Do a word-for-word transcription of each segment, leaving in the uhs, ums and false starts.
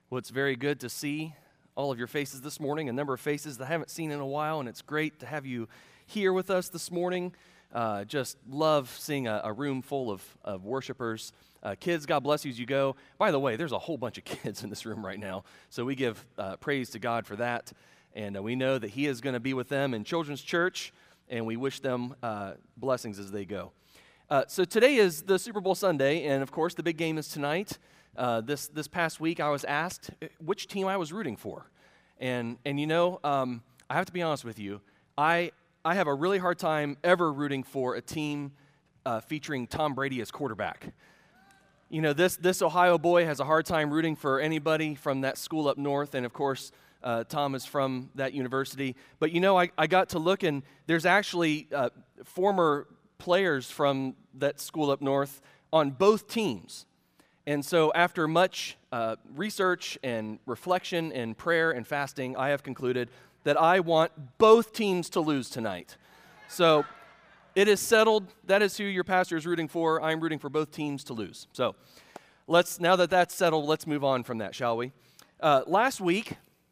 Well, it's very good to see all of your faces this morning, a number of faces that I haven't seen in a while, and it's great to have you here with us this morning. Uh, just love seeing a, a room full of, of worshipers. Uh, kids, God bless you as you go. By the way, there's a whole bunch of kids in this room right now, so we give uh, praise to God for that, and uh, we know that He is going to be with them in Children's Church, and we wish them uh, blessings as they go. Uh, so today is the Super Bowl Sunday, and of course the big game is tonight. Uh, this this past week, I was asked which team I was rooting for, and and you know, um, I have to be honest with you, I I have a really hard time ever rooting for a team uh, featuring Tom Brady as quarterback. You know, this this Ohio boy has a hard time rooting for anybody from that school up north, and of course, uh, Tom is from that university. But you know, I I got to look, and there's actually uh, former players from that school up north on both teams. And so after much uh, research and reflection and prayer and fasting, I have concluded that I want both teams to lose tonight. So it is settled. That is who your pastor is rooting for. I'm rooting for both teams to lose. So let's, now that that's settled, let's move on from that, shall we? Uh, last week,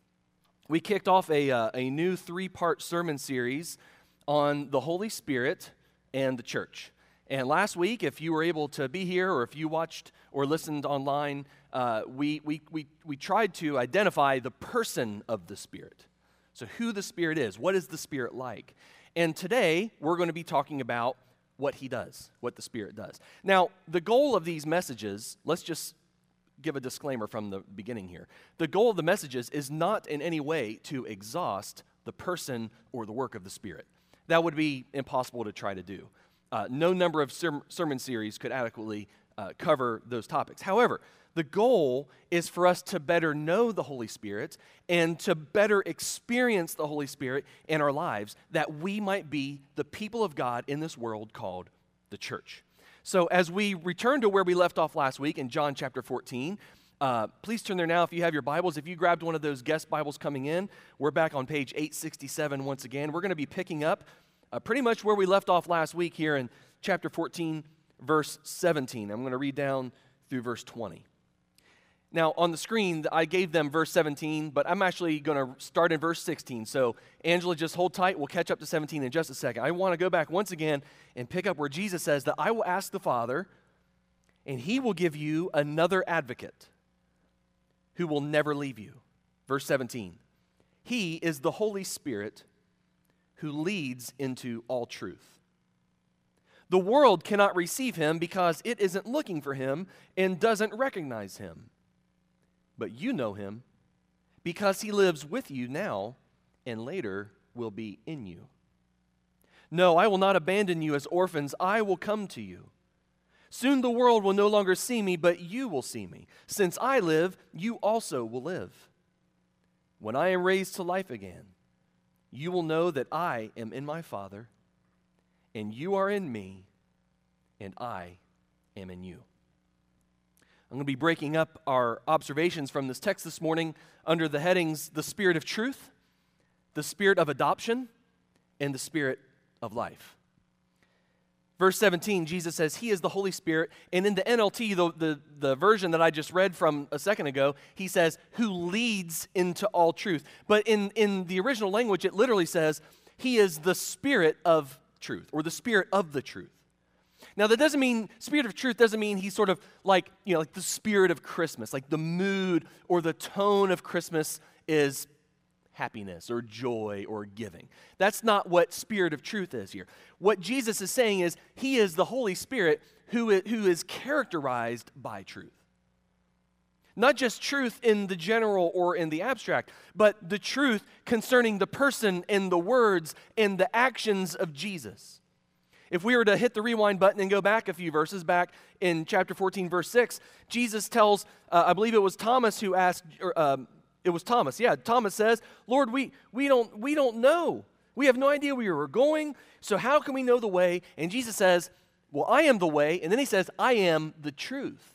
we kicked off a, uh, a new three-part sermon series on the Holy Spirit and the church. And last week, if you were able to be here or if you watched or listened online, uh, we, we, we, we tried to identify the person of the Spirit. So who the Spirit is, what is the Spirit like? And today, we're going to be talking about what He does, what the Spirit does. Now, the goal of these messages, let's just give a disclaimer from the beginning here. The goal of the messages is not in any way to exhaust the person or the work of the Spirit. That would be impossible to try to do. Uh, no number of ser- sermon series could adequately uh, cover those topics. However, the goal is for us to better know the Holy Spirit and to better experience the Holy Spirit in our lives, that we might be the people of God in this world called the church. So as we return to where we left off last week in John chapter fourteen, uh, please turn there now if you have your Bibles. If you grabbed one of those guest Bibles coming in, we're back on page eight sixty-seven once again. We're going to be picking up Uh, pretty much where we left off last week here in chapter fourteen, verse seventeen. I'm going to read down through verse twenty. Now, on the screen, I gave them verse seventeen, but I'm actually going to start in verse sixteen. So, Angela, just hold tight. We'll catch up to seventeen in just a second. I want to go back once again and pick up where Jesus says that I will ask the Father, and He will give you another advocate who will never leave you. Verse seventeen. He is the Holy Spirit who leads into all truth. The world cannot receive Him because it isn't looking for Him and doesn't recognize Him. But you know Him because He lives with you now and later will be in you. No, I will not abandon you as orphans. I will come to you. Soon the world will no longer see me, but you will see me. Since I live, you also will live. When I am raised to life again, you will know that I am in my Father, and you are in me, and I am in you. I'm going to be breaking up our observations from this text this morning under the headings, the Spirit of truth, the Spirit of adoption, and the Spirit of life. Verse seventeen, Jesus says He is the Holy Spirit, and in the N L T, the, the, the version that I just read from a second ago, He says, who leads into all truth. But in, in the original language, it literally says, He is the Spirit of truth, or the Spirit of the truth. Now, that doesn't mean, Spirit of truth doesn't mean He's sort of like, you know, like the spirit of Christmas, like the mood or the tone of Christmas is happiness or joy or giving. That's not what Spirit of truth is here. What Jesus is saying is He is the Holy Spirit who is, who is characterized by truth. Not just truth in the general or in the abstract, but the truth concerning the person and the words and the actions of Jesus. If we were to hit the rewind button and go back a few verses, back in chapter fourteen, verse six, Jesus tells, uh, I believe it was Thomas who asked, or, um, It was Thomas. Yeah, Thomas says, Lord, we, we, don't, we don't know. We have no idea where we're going, so how can we know the way? And Jesus says, well, I am the way. And then He says, I am the truth.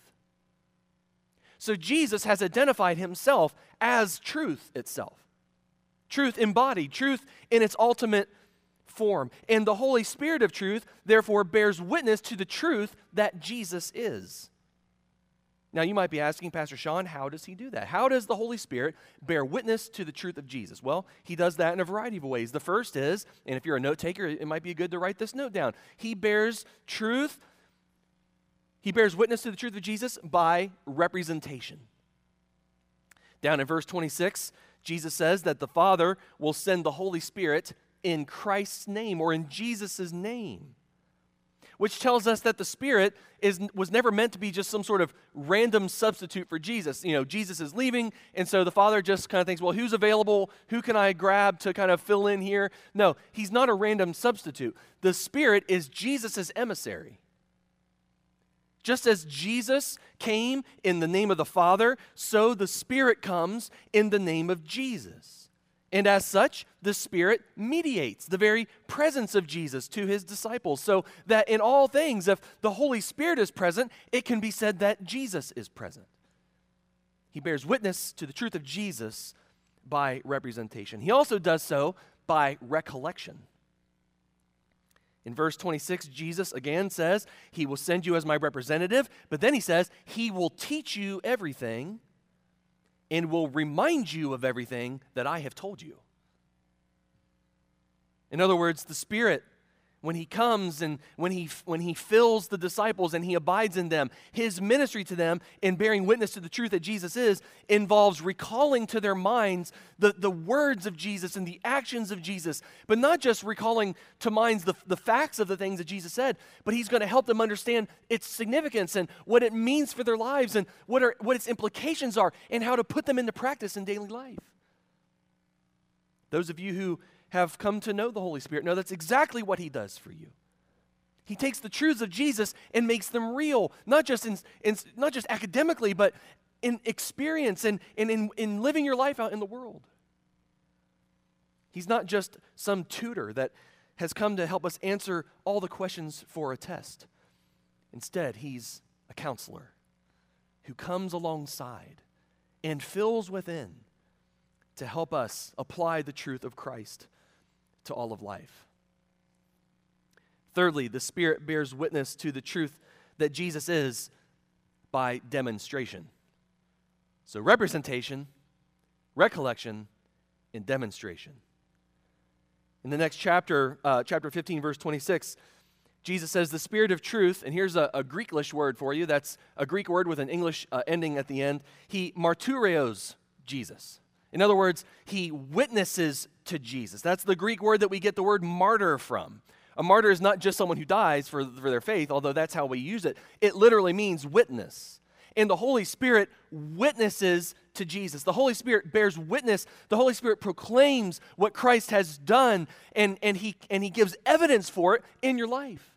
So Jesus has identified Himself as truth itself. Truth embodied, truth in its ultimate form. And the Holy Spirit of truth, therefore, bears witness to the truth that Jesus is. Now, you might be asking, Pastor Sean, how does he do that? How does the Holy Spirit bear witness to the truth of Jesus? Well, he does that in a variety of ways. The first is, and if you're a note taker, it might be good to write this note down. He bears truth, he bears witness to the truth of Jesus by representation. Down in verse twenty-six, Jesus says that the Father will send the Holy Spirit in Christ's name or in Jesus' name, which tells us that the Spirit is, was never meant to be just some sort of random substitute for Jesus. You know, Jesus is leaving, and so the Father just kind of thinks, well, who's available? Who can I grab to kind of fill in here? No, he's not a random substitute. The Spirit is Jesus' emissary. Just as Jesus came in the name of the Father, so the Spirit comes in the name of Jesus. And as such, the Spirit mediates the very presence of Jesus to his disciples, so that in all things, if the Holy Spirit is present, it can be said that Jesus is present. He bears witness to the truth of Jesus by representation. He also does so by recollection. In verse twenty-six, Jesus again says, he will send you as my representative, but then he says, he will teach you everything and will remind you of everything that I have told you. In other words, the Spirit, when he comes and when he, when he fills the disciples and he abides in them, his ministry to them in bearing witness to the truth that Jesus is involves recalling to their minds the, the words of Jesus and the actions of Jesus, but not just recalling to minds the, the facts of the things that Jesus said, but he's going to help them understand its significance and what it means for their lives and what, are, what its implications are and how to put them into practice in daily life. Those of you who have come to know the Holy Spirit know that's exactly what he does for you. He takes the truths of Jesus and makes them real, not just in, in not just academically, but in experience and, and in, in living your life out in the world. He's not just some tutor that has come to help us answer all the questions for a test. Instead, he's a counselor who comes alongside and fills within to help us apply the truth of Christ to all of life. Thirdly, the Spirit bears witness to the truth that Jesus is by demonstration. So representation, recollection, and demonstration. In the next chapter, uh, chapter fifteen, verse twenty-six, Jesus says the Spirit of truth, and here's a, a Greeklish word for you. That's a Greek word with an English uh, ending at the end. He martyrios Jesus. In other words, he witnesses to Jesus. That's the Greek word that we get the word martyr from. A martyr is not just someone who dies for, for their faith, although that's how we use it. It literally means witness. And the Holy Spirit witnesses to Jesus. The Holy Spirit bears witness. The Holy Spirit proclaims what Christ has done, and, and, he, and he gives evidence for it in your life.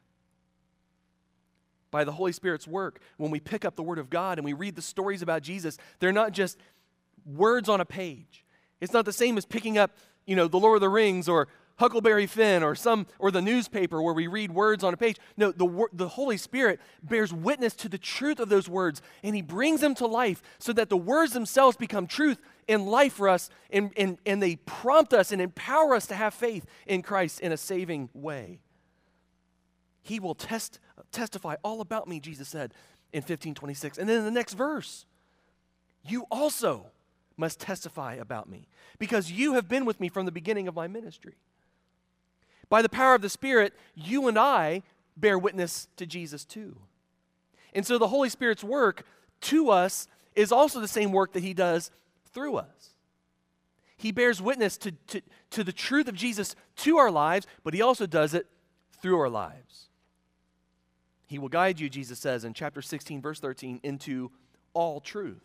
By the Holy Spirit's work, when we pick up the Word of God and we read the stories about Jesus, they're not just words on a page. It's not the same as picking up, you know, The Lord of the Rings or Huckleberry Finn or some or the newspaper where we read words on a page. No, the the Holy Spirit bears witness to the truth of those words, and he brings them to life so that the words themselves become truth and life for us, and, and, and they prompt us and empower us to have faith in Christ in a saving way. He will test, testify all about me, Jesus said in fifteen twenty-six. And then in the next verse, you also must testify about me, because you have been with me from the beginning of my ministry. By the power of the Spirit, you and I bear witness to Jesus too. And so the Holy Spirit's work to us is also the same work that he does through us. He bears witness to, to, to the truth of Jesus to our lives, but he also does it through our lives. He will guide you, Jesus says in chapter sixteen, verse thirteen, into all truth.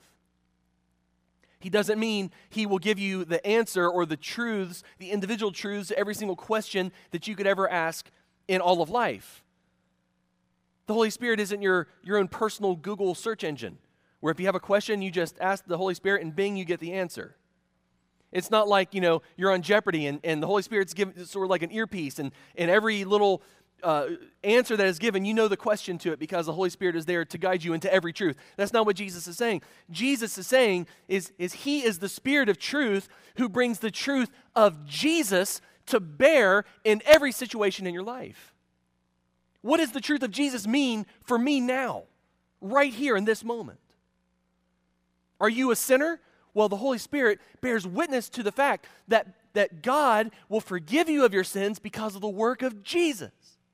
He doesn't mean he will give you the answer or the truths, the individual truths to every single question that you could ever ask in all of life. The Holy Spirit isn't your, your own personal Google search engine, where if you have a question, you just ask the Holy Spirit and bing, you get the answer. It's not like, you know, you're on Jeopardy and, and the Holy Spirit's given sort of like an earpiece, and, and every little Uh, answer that is given, you know the question to it because the Holy Spirit is there to guide you into every truth. That's not what Jesus is saying. Jesus is saying is, is he is the Spirit of truth who brings the truth of Jesus to bear in every situation in your life. What does the truth of Jesus mean for me now, right here in this moment? Are you a sinner? Well, the Holy Spirit bears witness to the fact that, that God will forgive you of your sins because of the work of Jesus.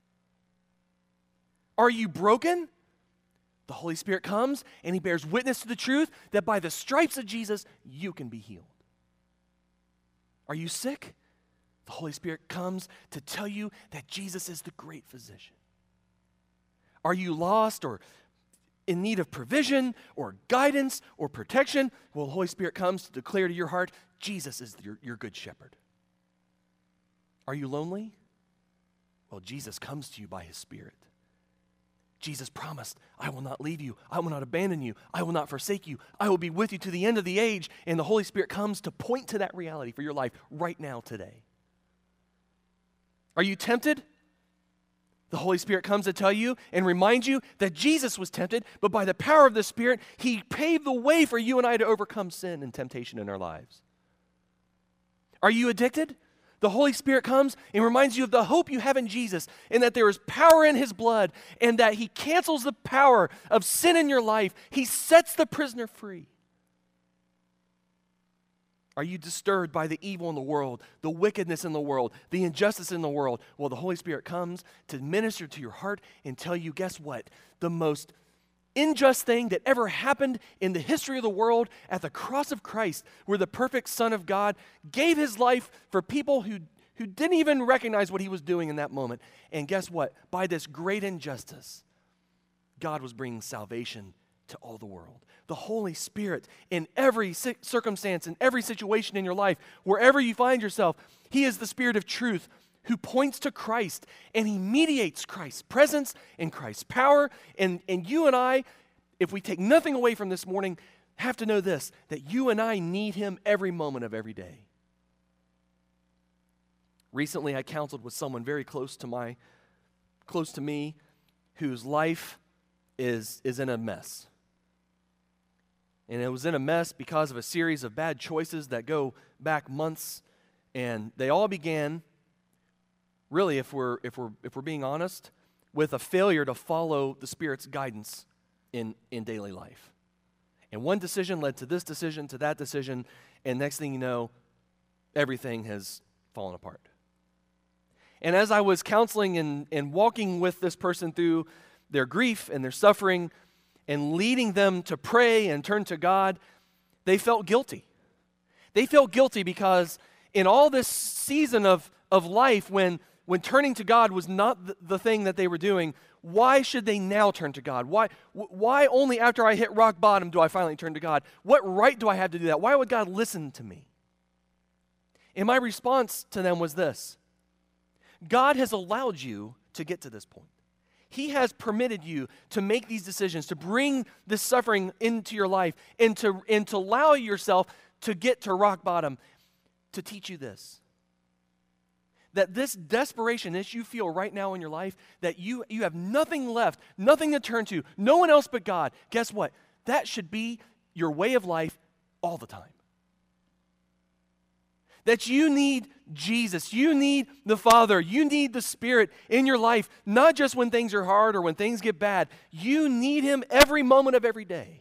Are you broken? The Holy Spirit comes and he bears witness to the truth that by the stripes of Jesus, you can be healed. Are you sick? The Holy Spirit comes to tell you that Jesus is the great physician. Are you lost or in need of provision or guidance or protection? Well, the Holy Spirit comes to declare to your heart, Jesus is your, your good shepherd. Are you lonely? Well, Jesus comes to you by his Spirit. Jesus promised, I will not leave you. I will not abandon you. I will not forsake you. I will be with you to the end of the age. And the Holy Spirit comes to point to that reality for your life right now today. Are you tempted? The Holy Spirit comes to tell you and remind you that Jesus was tempted, but by the power of the Spirit, he paved the way for you and I to overcome sin and temptation in our lives. Are you addicted? The Holy Spirit comes and reminds you of the hope you have in Jesus and that there is power in his blood and that he cancels the power of sin in your life. He sets the prisoner free. Are you disturbed by the evil in the world, the wickedness in the world, the injustice in the world? Well, the Holy Spirit comes to minister to your heart and tell you, guess what? The most unjust thing that ever happened in the history of the world at the cross of Christ, where the perfect Son of God gave his life for people who, who didn't even recognize what he was doing in that moment. And guess what? By this great injustice, God was bringing salvation to all the world. The Holy Spirit, in every circumstance, in every situation in your life, wherever you find yourself, he is the Spirit of truth who points to Christ, and he mediates Christ's presence and Christ's power. And, and you and I, if we take nothing away from this morning, have to know this, that you and I need him every moment of every day. Recently, I counseled with someone very close to my, close to me, whose life is, is in a mess. And it was in a mess because of a series of bad choices that go back months, and they all began, really, if we're if we're if we're being honest, with a failure to follow the Spirit's guidance in, in daily life. And one decision led to this decision, to that decision, and next thing you know, everything has fallen apart. And as I was counseling and, and walking with this person through their grief and their suffering and leading them to pray and turn to God, they felt guilty. They felt guilty because in all this season of, of life when When turning to God was not the, the thing that they were doing, why should they now turn to God? Why, wh- why only after I hit rock bottom do I finally turn to God? What right do I have to do that? Why would God listen to me? And my response to them was this: God has allowed you to get to this point. He has permitted you to make these decisions, to bring this suffering into your life, and to, and to allow yourself to get to rock bottom to teach you this. That this desperation that you feel right now in your life, that you, you have nothing left, nothing to turn to, no one else but God, guess what? That should be your way of life all the time. That you need Jesus, you need the Father, you need the Spirit in your life, not just when things are hard or when things get bad. You need him every moment of every day.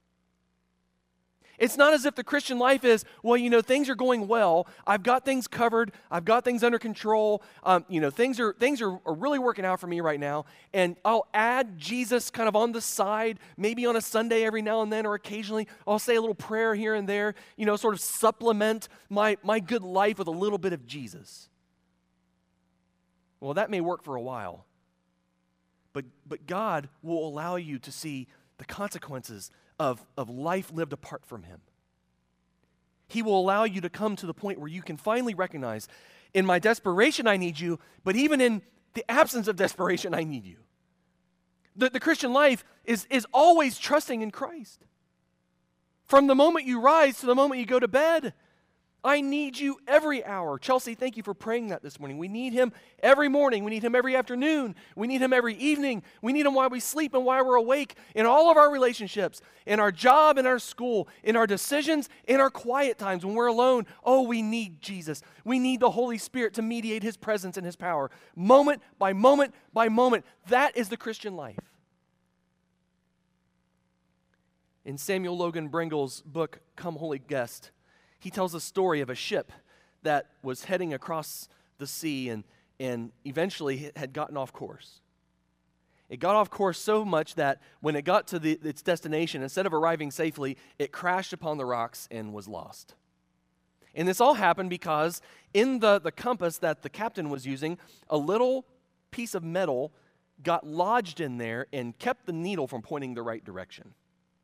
It's not as if the Christian life is, well, you know, things are going well. I've got things covered. I've got things under control. Um, you know, things are things are, are really working out for me right now. And I'll add Jesus kind of on the side, maybe on a Sunday every now and then, or occasionally I'll say a little prayer here and there, you know, sort of supplement my, my good life with a little bit of Jesus. Well, that may work for a while. But, but God will allow you to see the consequences Of, of life lived apart from him. He will allow you to come to the point where you can finally recognize, in my desperation I need you, but even in the absence of desperation I need you. The, the Christian life is, is always trusting in Christ. From the moment you rise to the moment you go to bed, I need you every hour. Chelsea, thank you for praying that this morning. We need him every morning. We need him every afternoon. We need him every evening. We need him while we sleep and while we're awake, in all of our relationships, in our job, in our school, in our decisions, in our quiet times when we're alone. Oh, we need Jesus. We need the Holy Spirit to mediate his presence and his power, moment by moment by moment. That is the Christian life. In Samuel Logan Brengel's book, Come Holy Guest, he tells a story of a ship that was heading across the sea and, and eventually had gotten off course. It got off course so much that when it got to the, its destination, instead of arriving safely, it crashed upon the rocks and was lost. And this all happened because in the, the compass that the captain was using, a little piece of metal got lodged in there and kept the needle from pointing the right direction.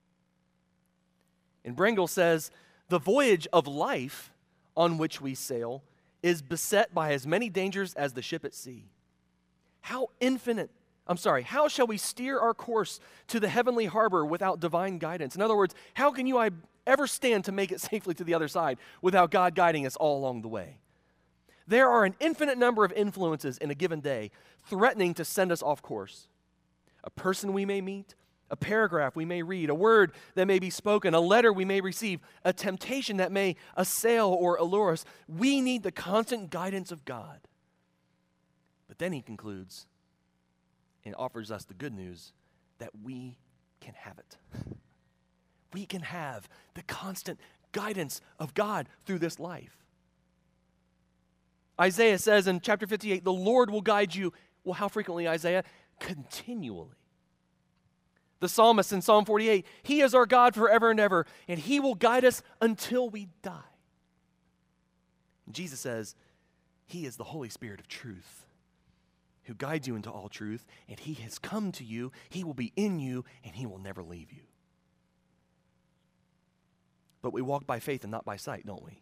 And Brengel says, the voyage of life on which we sail is beset by as many dangers as the ship at sea. How infinite I'm sorry, how shall we steer our course to the heavenly harbor without divine guidance? In other words, how can you I ever stand to make it safely to the other side without God guiding us all along the way? There are an infinite number of influences in a given day threatening to send us off course. A person we may meet, a paragraph we may read, a word that may be spoken, a letter we may receive, a temptation that may assail or allure us. We need the constant guidance of God. But then he concludes, and offers us the good news that we can have it. We can have the constant guidance of God through this life. Isaiah says in chapter fifty-eight, the Lord will guide you. Well, how frequently, Isaiah? Continually. The psalmist in Psalm forty-eight, he is our God forever and ever, and he will guide us until we die. And Jesus says, he is the Holy Spirit of truth, who guides you into all truth, and he has come to you, he will be in you, and he will never leave you. But we walk by faith and not by sight, don't we?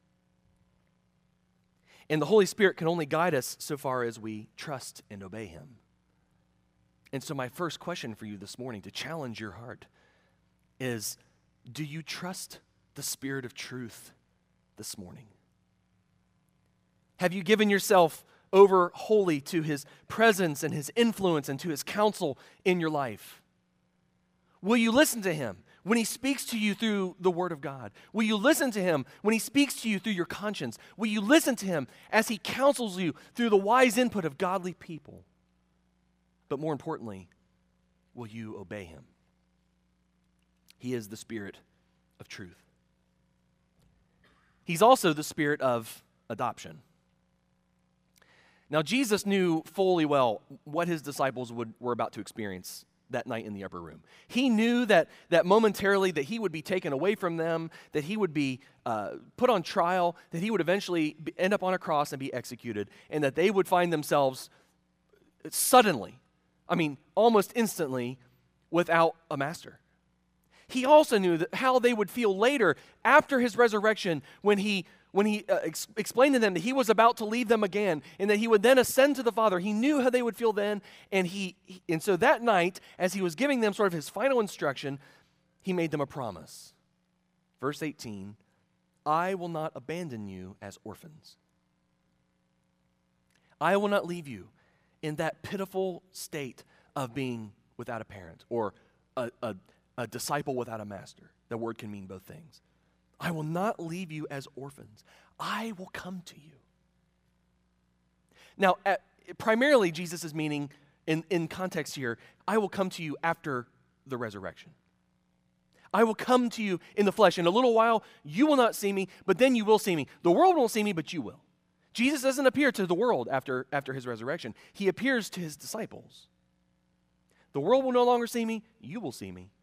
And the Holy Spirit can only guide us so far as we trust and obey him. And so my first question for you this morning, to challenge your heart, is, do you trust the Spirit of truth this morning? Have you given yourself over wholly to his presence and his influence and to his counsel in your life? Will you listen to him when he speaks to you through the Word of God? Will you listen to him when he speaks to you through your conscience? Will you listen to him as he counsels you through the wise input of godly people? But more importantly, will you obey him? He is the Spirit of truth. He's also the Spirit of adoption. Now, Jesus knew fully well what his disciples would, were about to experience that night in the upper room. He knew that, that momentarily that he would be taken away from them, that he would be uh, put on trial, that he would eventually be, end up on a cross and be executed, and that they would find themselves suddenly, I mean, almost instantly, without a master. He also knew that how they would feel later after his resurrection when he When he uh, ex- explained to them that he was about to leave them again and that he would then ascend to the Father. He knew how they would feel then. And he, he and so that night, as he was giving them sort of his final instruction, he made them a promise. Verse eighteen, I will not abandon you as orphans. I will not leave you in that pitiful state of being without a parent or a, a, a disciple without a master. The word can mean both things. I will not leave you as orphans. I will come to you. Now, at, primarily, Jesus is meaning, in, in context here, I will come to you after the resurrection. I will come to you in the flesh. In a little while, you will not see me, but then you will see me. The world won't see me, but you will. Jesus doesn't appear to the world after, after his resurrection. He appears to his disciples. The world will no longer see me. You will see me.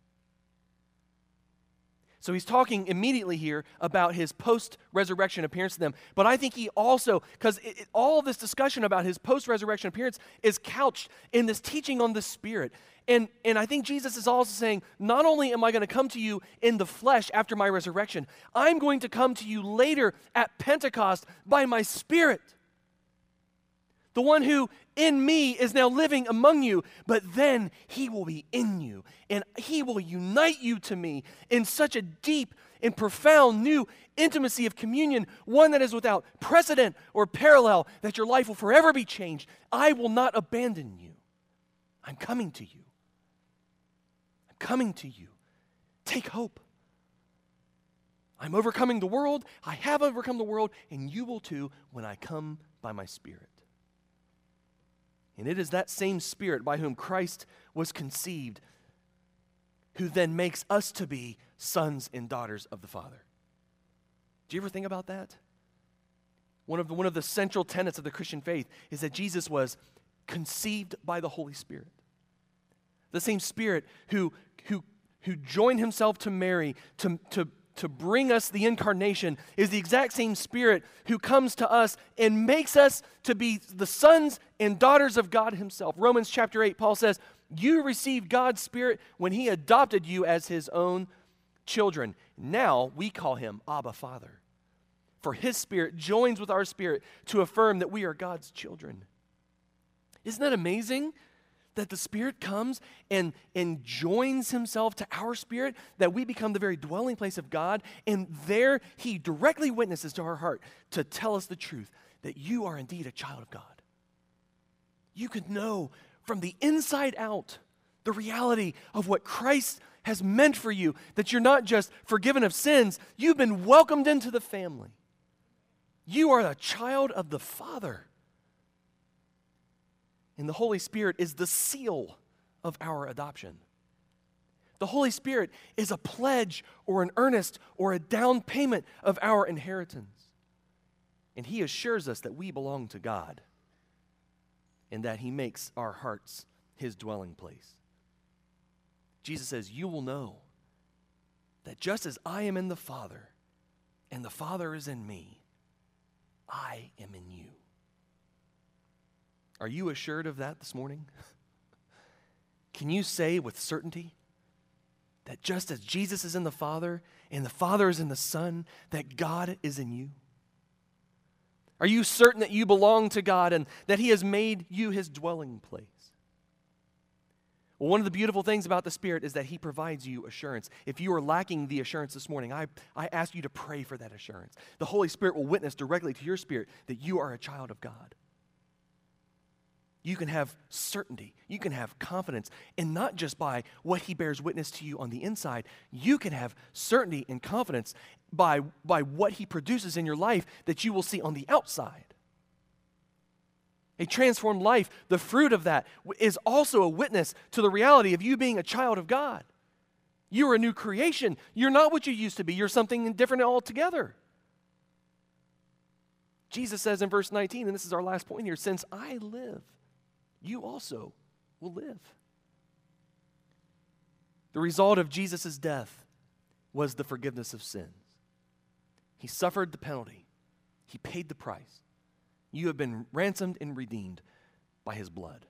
So he's talking immediately here about his post-resurrection appearance to them. But I think he also, because all of this discussion about his post-resurrection appearance is couched in this teaching on the Spirit. And, and I think Jesus is also saying, not only am I going to come to you in the flesh after my resurrection, I'm going to come to you later at Pentecost by my Spirit. The one who in me is now living among you, but then he will be in you, and he will unite you to me in such a deep and profound new intimacy of communion, one that is without precedent or parallel, that your life will forever be changed. I will not abandon you. I'm coming to you. I'm coming to you. Take hope. I'm overcoming the world. I have overcome the world, and you will too when I come by my Spirit. And it is that same Spirit by whom Christ was conceived who then makes us to be sons and daughters of the Father. Do you ever think about that? One of the, one of the central tenets of the Christian faith is that Jesus was conceived by the Holy Spirit. The same Spirit who, who, who joined himself to Mary to, to, to bring us the incarnation is the exact same Spirit who comes to us and makes us to be the sons and daughters of God himself. Romans chapter eight, Paul says, you received God's Spirit when he adopted you as his own children. Now we call him Abba, Father. For his Spirit joins with our spirit to affirm that we are God's children. Isn't that amazing? That the Spirit comes and, and joins himself to our spirit, that we become the very dwelling place of God, and there he directly witnesses to our heart to tell us the truth, that you are indeed a child of God. You could know from the inside out the reality of what Christ has meant for you, that you're not just forgiven of sins, you've been welcomed into the family. You are a child of the Father. And the Holy Spirit is the seal of our adoption. The Holy Spirit is a pledge or an earnest or a down payment of our inheritance. And he assures us that we belong to God and that he makes our hearts his dwelling place. Jesus says, you will know that just as I am in the Father and the Father is in me, I am in you. Are you assured of that this morning? Can you say with certainty that just as Jesus is in the Father and the Father is in the Son, that God is in you? Are you certain that you belong to God and that he has made you his dwelling place? Well, one of the beautiful things about the Spirit is that he provides you assurance. If you are lacking the assurance this morning, I, I ask you to pray for that assurance. The Holy Spirit will witness directly to your spirit that you are a child of God. You can have certainty. You can have confidence. And not just by what he bears witness to you on the inside. You can have certainty and confidence by, by what he produces in your life that you will see on the outside. A transformed life, the fruit of that, is also a witness to the reality of you being a child of God. You are a new creation. You're not what you used to be. You're something different altogether. Jesus says in verse nineteen, and this is our last point here, since I live, you also will live. The result of Jesus' death was the forgiveness of sins. He suffered the penalty. He paid the price. You have been ransomed and redeemed by his blood.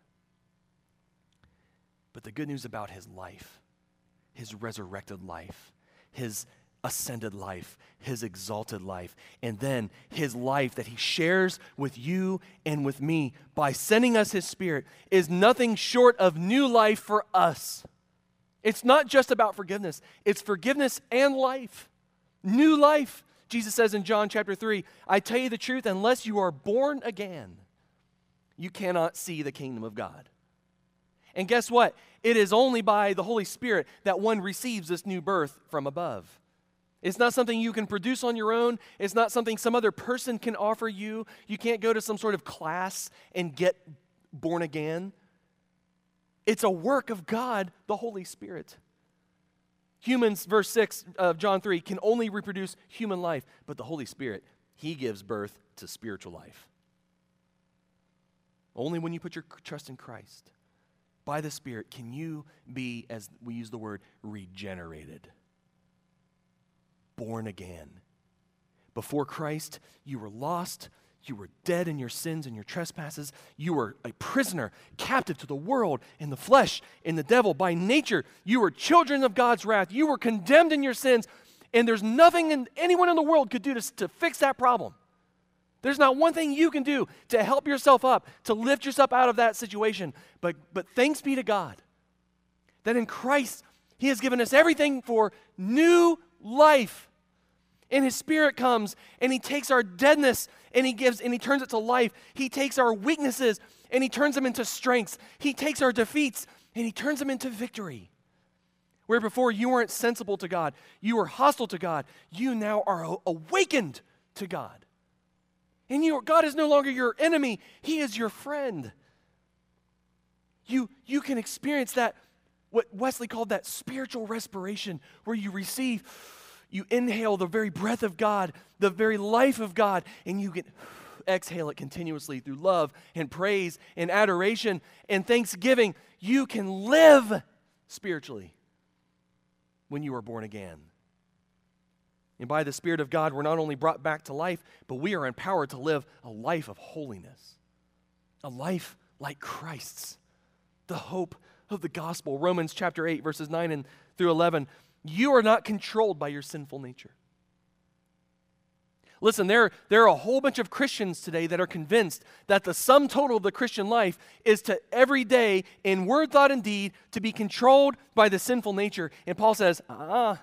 But the good news about his life, his resurrected life, his ascended life, his exalted life, and then his life that he shares with you and with me by sending us his Spirit is nothing short of new life for us. It's not just about forgiveness. It's forgiveness and life. New life. Jesus says in John chapter three, I tell you the truth, unless you are born again, you cannot see the kingdom of God. And guess what? It is only by the Holy Spirit that one receives this new birth from above. It's not something you can produce on your own. It's not something some other person can offer you. You can't go to some sort of class and get born again. It's a work of God, the Holy Spirit. Humans, verse six of John three, can only reproduce human life, but the Holy Spirit, he gives birth to spiritual life. Only when you put your trust in Christ, by the Spirit, can you be, as we use the word, regenerated, born again. Before Christ, you were lost. You were dead in your sins and your trespasses. You were a prisoner, captive to the world, in the flesh, in the devil. By nature, you were children of God's wrath. You were condemned in your sins, and there's nothing in, anyone in the world could do to, to fix that problem. There's not one thing you can do to help yourself up, to lift yourself out of that situation. But, but thanks be to God that in Christ, he has given us everything for new life. And his Spirit comes and he takes our deadness and he gives and he turns it to life. He takes our weaknesses and he turns them into strengths. He takes our defeats and he turns them into victory. Where before you weren't sensible to God, you were hostile to God, you now are awakened to God. And you, God is no longer your enemy, he is your friend. You, you can experience that what Wesley called that spiritual respiration, where you receive, you inhale the very breath of God, the very life of God, and you can exhale it continuously through love and praise and adoration and thanksgiving. You can live spiritually when you are born again. And by the Spirit of God, we're not only brought back to life, but we are empowered to live a life of holiness, a life like Christ's, the hope of the gospel. Romans chapter eight, verses nine and through eleven. You are not controlled by your sinful nature. Listen, there, there are a whole bunch of Christians today that are convinced that the sum total of the Christian life is to every day, in word, thought, and deed, to be controlled by the sinful nature. And Paul says, ah,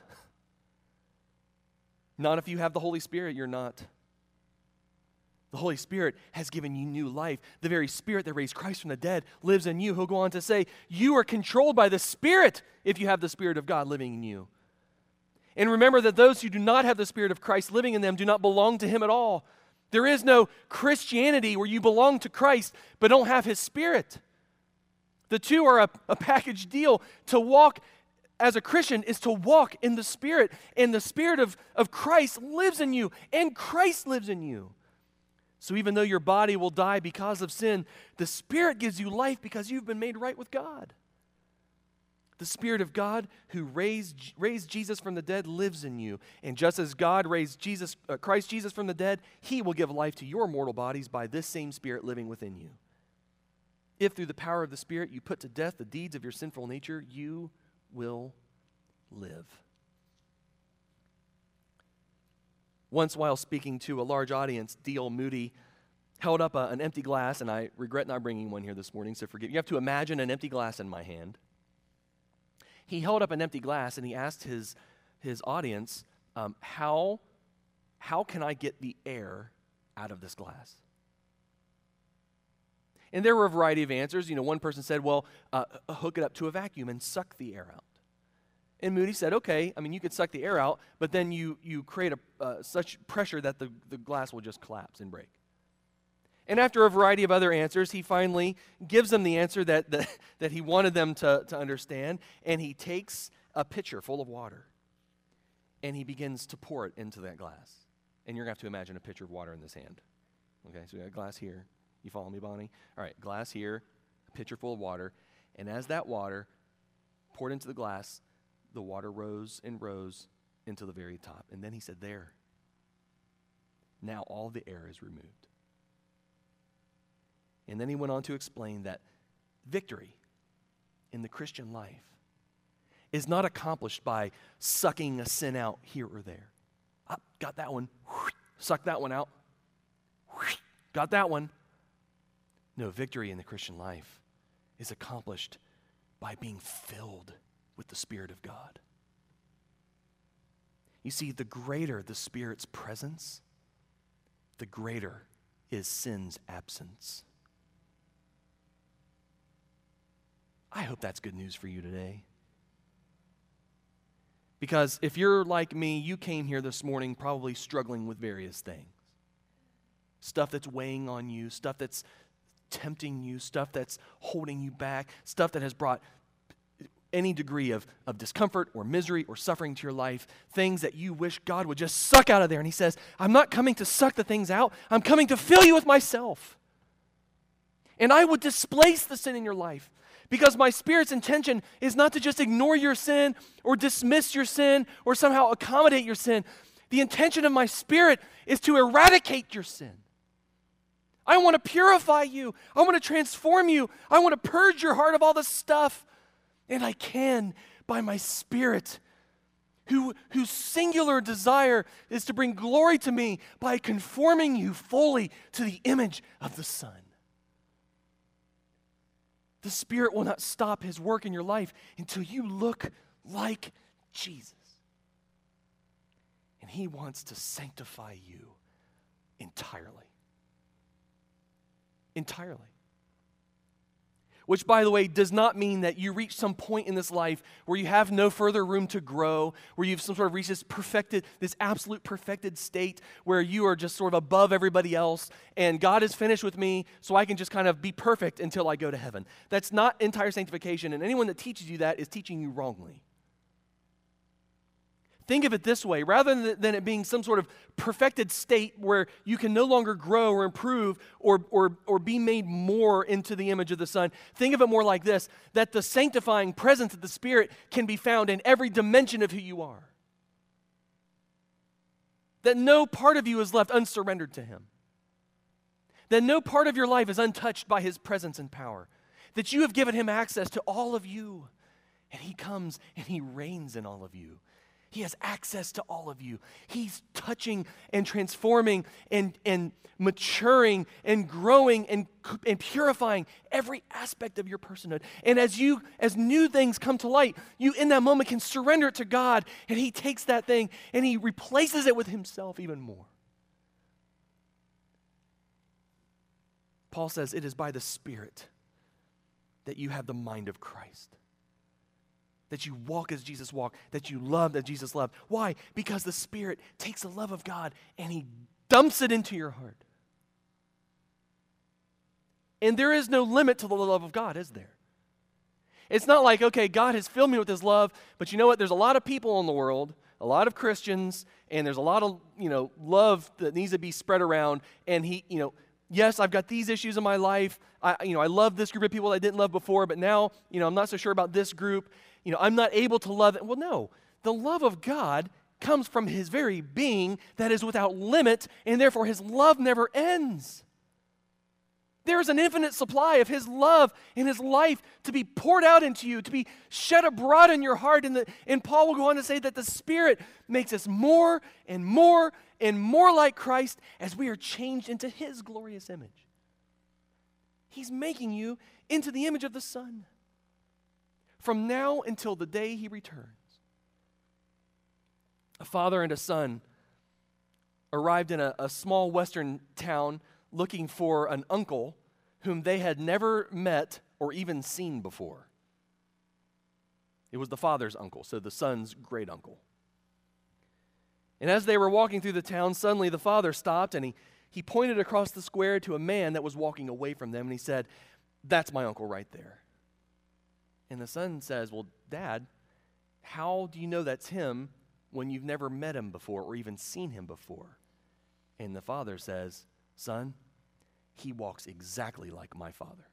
not if you have the Holy Spirit, you're not. The Holy Spirit has given you new life. The very Spirit that raised Christ from the dead lives in you. He'll go on to say, you are controlled by the Spirit if you have the Spirit of God living in you. And remember that those who do not have the Spirit of Christ living in them do not belong to Him at all. There is no Christianity where you belong to Christ but don't have His Spirit. The two are a, a package deal. To walk as a Christian is to walk in the Spirit, and the Spirit of, of Christ lives in you, and Christ lives in you. So even though your body will die because of sin, the Spirit gives you life because you've been made right with God. The Spirit of God who raised, raised Jesus from the dead lives in you. And just as God raised Jesus, uh, Christ Jesus from the dead, He will give life to your mortal bodies by this same Spirit living within you. If through the power of the Spirit you put to death the deeds of your sinful nature, you will live. Once while speaking to a large audience, D L Moody held up a, an empty glass, and I regret not bringing one here this morning, so forgive. You have to imagine an empty glass in my hand. He held up an empty glass, and he asked his, his audience, um, how, how can I get the air out of this glass? And there were a variety of answers. You know, one person said, well, uh, hook it up to a vacuum and suck the air out. And Moody said, okay, I mean, you could suck the air out, but then you, you create a, uh, such pressure that the, the glass will just collapse and break. And after a variety of other answers, he finally gives them the answer that, that, that he wanted them to, to understand, and he takes a pitcher full of water, and he begins to pour it into that glass. And you're going to have to imagine a pitcher of water in this hand. Okay, so we got a glass here. You follow me, Bonnie? All right, glass here, a pitcher full of water, and as that water poured into the glass, the water rose and rose into the very top. And then he said, there, now all the air is removed. And then he went on to explain that victory in the Christian life is not accomplished by sucking a sin out here or there. Ah, got that one. Suck that one out. Got that one. No, victory in the Christian life is accomplished by being filled with the Spirit of God. You see, the greater the Spirit's presence, the greater is sin's absence. I hope that's good news for you today. Because if you're like me, you came here this morning probably struggling with various things. Stuff that's weighing on you, stuff that's tempting you, stuff that's holding you back, stuff that has brought any degree of, of discomfort or misery or suffering to your life, things that you wish God would just suck out of there. And He says, I'm not coming to suck the things out, I'm coming to fill you with myself. And I would displace the sin in your life. Because my Spirit's intention is not to just ignore your sin or dismiss your sin or somehow accommodate your sin. The intention of my Spirit is to eradicate your sin. I want to purify you. I want to transform you. I want to purge your heart of all this stuff. And I can by my Spirit, who, whose singular desire is to bring glory to me by conforming you fully to the image of the Son. The Spirit will not stop His work in your life until you look like Jesus. And He wants to sanctify you entirely. Entirely. Which, by the way, does not mean that you reach some point in this life where you have no further room to grow, where you've some sort of reached this perfected, this absolute perfected state where you are just sort of above everybody else, and God is finished with me, so I can just kind of be perfect until I go to heaven. That's not entire sanctification, and anyone that teaches you that is teaching you wrongly. Think of it this way, rather than it being some sort of perfected state where you can no longer grow or improve or, or, or be made more into the image of the Son, think of it more like this, that the sanctifying presence of the Spirit can be found in every dimension of who you are. That no part of you is left unsurrendered to Him. That no part of your life is untouched by His presence and power. That you have given Him access to all of you, and He comes and He reigns in all of you. He has access to all of you. He's touching and transforming and, and maturing and growing and, and purifying every aspect of your personhood. And as you, as new things come to light, you in that moment can surrender it to God, and He takes that thing and He replaces it with Himself even more. Paul says it is by the Spirit that you have the mind of Christ. That you walk as Jesus walked, that you love as Jesus loved. Why? Because the Spirit takes the love of God and He dumps it into your heart. And there is no limit to the love of God, is there? It's not like, okay, God has filled me with His love, but you know what? There's a lot of people in the world, a lot of Christians, and there's a lot of, you know, love that needs to be spread around, and He, you know, yes, I've got these issues in my life. I, you know, I love this group of people I didn't love before, but now, you know, I'm not so sure about this group. You know, I'm not able to love it. Well, no. The love of God comes from His very being that is without limit, and therefore His love never ends. There is an infinite supply of His love and His life to be poured out into you, to be shed abroad in your heart. And, the, and Paul will go on to say that the Spirit makes us more and more and more like Christ as we are changed into His glorious image. He's making you into the image of the Son. From now until the day He returns. A father and a son arrived in a, a small western town looking for an uncle whom they had never met or even seen before. It was the father's uncle, so the son's great uncle. And as they were walking through the town, suddenly the father stopped and he, he pointed across the square to a man that was walking away from them, and he said, "That's my uncle right there." And the son says, "Well, Dad, how do you know that's him when you've never met him before or even seen him before?" And the father says, "Son, he walks exactly like my father."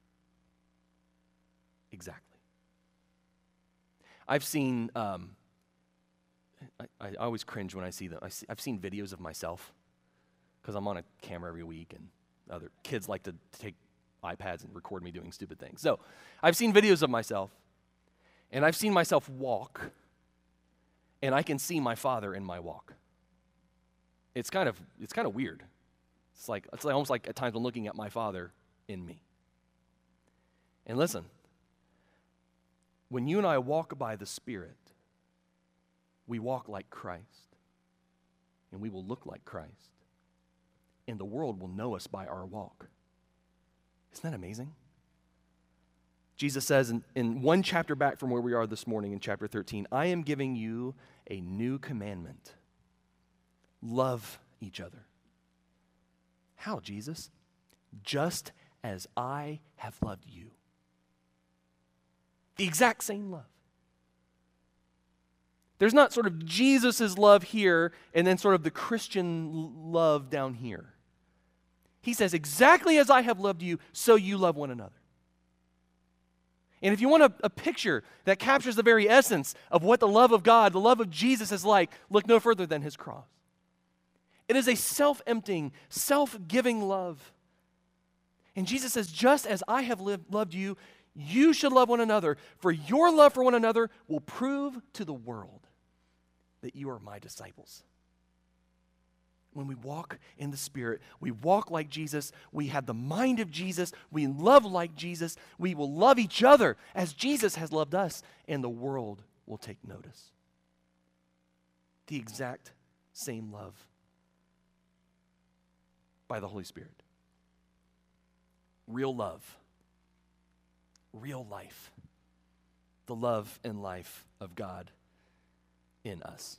Exactly. I've seen, um, I, I always cringe when I see them. I see, I've seen videos of myself because I'm on a camera every week, and other kids like to, to take iPads and record me doing stupid things. So I've seen videos of myself, and I've seen myself walk, and I can see my father in my walk. It's kind of it's kind of weird. It's like it's like, almost like at times I'm looking at my father in me. And listen, when you and I walk by the Spirit, we walk like Christ, and we will look like Christ, and the world will know us by our walk. Isn't that amazing? Jesus says in, in one chapter back from where we are this morning in chapter thirteen, "I am giving you a new commandment. Love each other." How, Jesus? "Just as I have loved you." The exact same love. There's not sort of Jesus' love here and then sort of the Christian love down here. He says, exactly as I have loved you, so you love one another. And if you want a, a picture that captures the very essence of what the love of God, the love of Jesus is like, look no further than His cross. It is a self-emptying, self-giving love. And Jesus says, just as I have lived, loved you, you should love one another, for your love for one another will prove to the world that you are my disciples. When we walk in the Spirit, we walk like Jesus, we have the mind of Jesus, we love like Jesus, we will love each other as Jesus has loved us, and the world will take notice. The exact same love by the Holy Spirit. Real love real life, the love and life of God in us.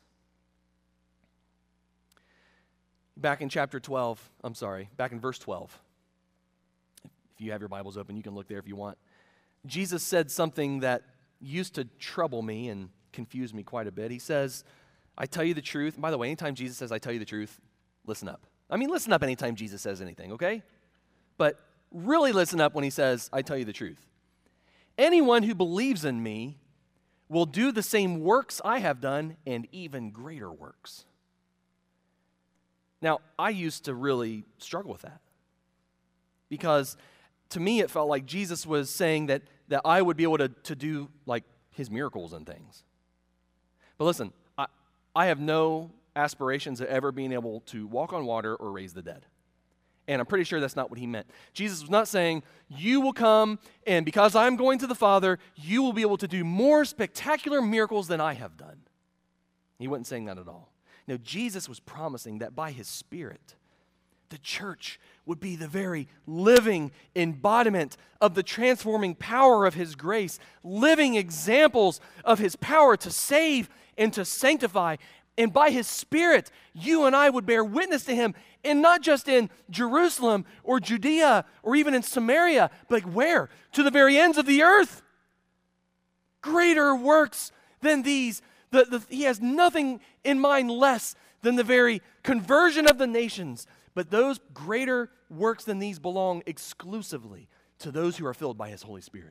Back in chapter twelve, I'm sorry, back in verse twelve. If you have your Bibles open, you can look there if you want. Jesus said something that used to trouble me and confuse me quite a bit. He says, I tell you the truth. And by the way, anytime Jesus says, I tell you the truth, listen up. I mean, listen up anytime Jesus says anything, okay? But really listen up when he says, I tell you the truth. Anyone who believes in me will do the same works I have done and even greater works. Now, I used to really struggle with that because to me it felt like Jesus was saying that, that I would be able to, to do like his miracles and things. But listen, I, I have no aspirations of ever being able to walk on water or raise the dead. And I'm pretty sure that's not what he meant. Jesus was not saying, you will come, and because I'm going to the Father, you will be able to do more spectacular miracles than I have done. He wasn't saying that at all. No, Jesus was promising that by his Spirit, the church would be the very living embodiment of the transforming power of his grace, living examples of his power to save and to sanctify. And by his Spirit, you and I would bear witness to him, and not just in Jerusalem or Judea or even in Samaria, but where? To the very ends of the earth. Greater works than these. The, the, he has nothing in mind less than the very conversion of the nations. But those greater works than these belong exclusively to those who are filled by his Holy Spirit.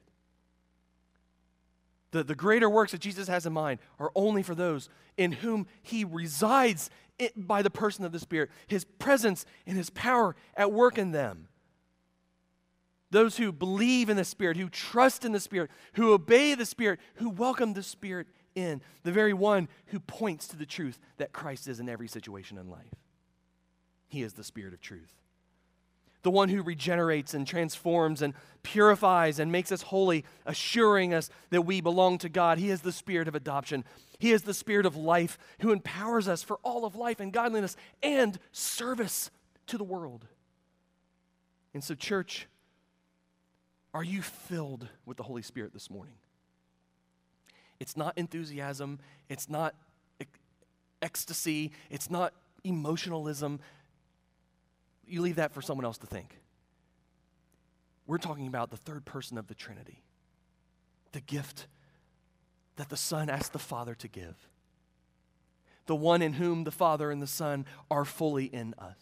The, the greater works that Jesus has in mind are only for those in whom he resides in, by the person of the Spirit, his presence and his power at work in them. Those who believe in the Spirit, who trust in the Spirit, who obey the Spirit, who welcome the Spirit in, the very one who points to the truth that Christ is in every situation in life. He is the Spirit of truth. The one who regenerates and transforms and purifies and makes us holy, assuring us that we belong to God. He is the Spirit of adoption. He is the Spirit of life who empowers us for all of life and godliness and service to the world. And so, church, are you filled with the Holy Spirit this morning? It's not enthusiasm. It's not ec- ecstasy. It's not emotionalism. You leave that for someone else to think. We're talking about the third person of the Trinity, the gift that the Son asked the Father to give, the one in whom the Father and the Son are fully in us.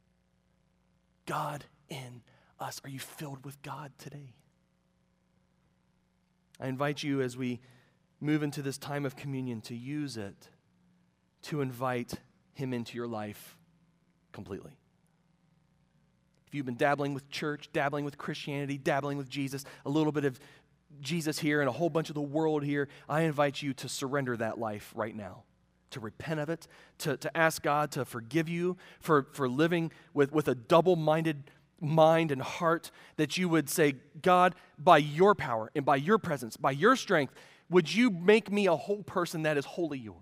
God in us. Are you filled with God today? I invite you as we move into this time of communion to use it to invite him into your life completely. If you've been dabbling with church, dabbling with Christianity, dabbling with Jesus, a little bit of Jesus here and a whole bunch of the world here, I invite you to surrender that life right now, to repent of it, to, to ask God to forgive you for, for living with, with a double-minded mind and heart, that you would say, God, by your power and by your presence, by your strength, would you make me a whole person that is wholly yours?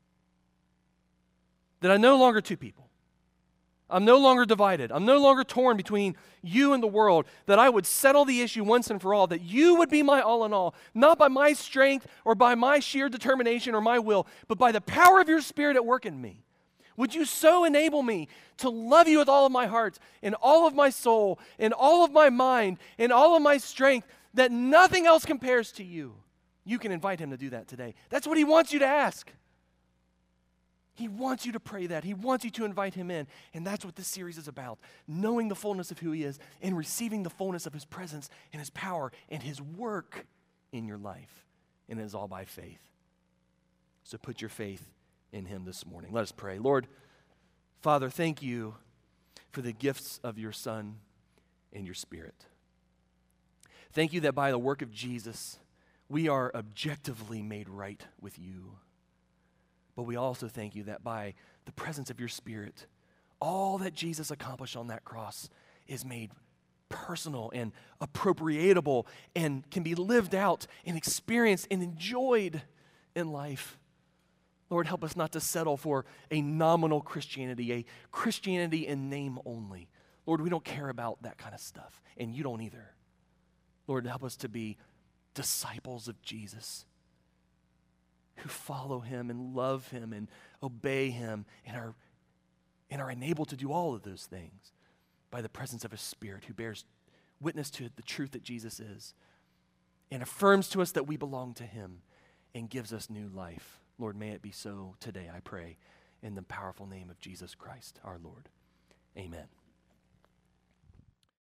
That I'm no longer two people. I'm no longer divided. I'm no longer torn between you and the world. That I would settle the issue once and for all. That you would be my all in all. Not by my strength or by my sheer determination or my will, but by the power of your Spirit at work in me. Would you so enable me to love you with all of my heart and all of my soul and all of my mind and all of my strength, that nothing else compares to you? You can invite him to do that today. That's what he wants you to ask. He wants you to pray that. He wants you to invite him in. And that's what this series is about. Knowing the fullness of who he is and receiving the fullness of his presence and his power and his work in your life. And it is all by faith. So put your faith in him this morning. Let us pray. Lord, Father, thank you for the gifts of your Son and your Spirit. Thank you that by the work of Jesus, we are objectively made right with you. But we also thank you that by the presence of your Spirit, all that Jesus accomplished on that cross is made personal and appropriatable and can be lived out and experienced and enjoyed in life. Lord, help us not to settle for a nominal Christianity, a Christianity in name only. Lord, we don't care about that kind of stuff, and you don't either. Lord, help us to be disciples of Jesus who follow him and love him and obey him and are, and are enabled to do all of those things by the presence of a Spirit who bears witness to the truth that Jesus is and affirms to us that we belong to him and gives us new life. Lord, may it be so today, I pray, in the powerful name of Jesus Christ, our Lord.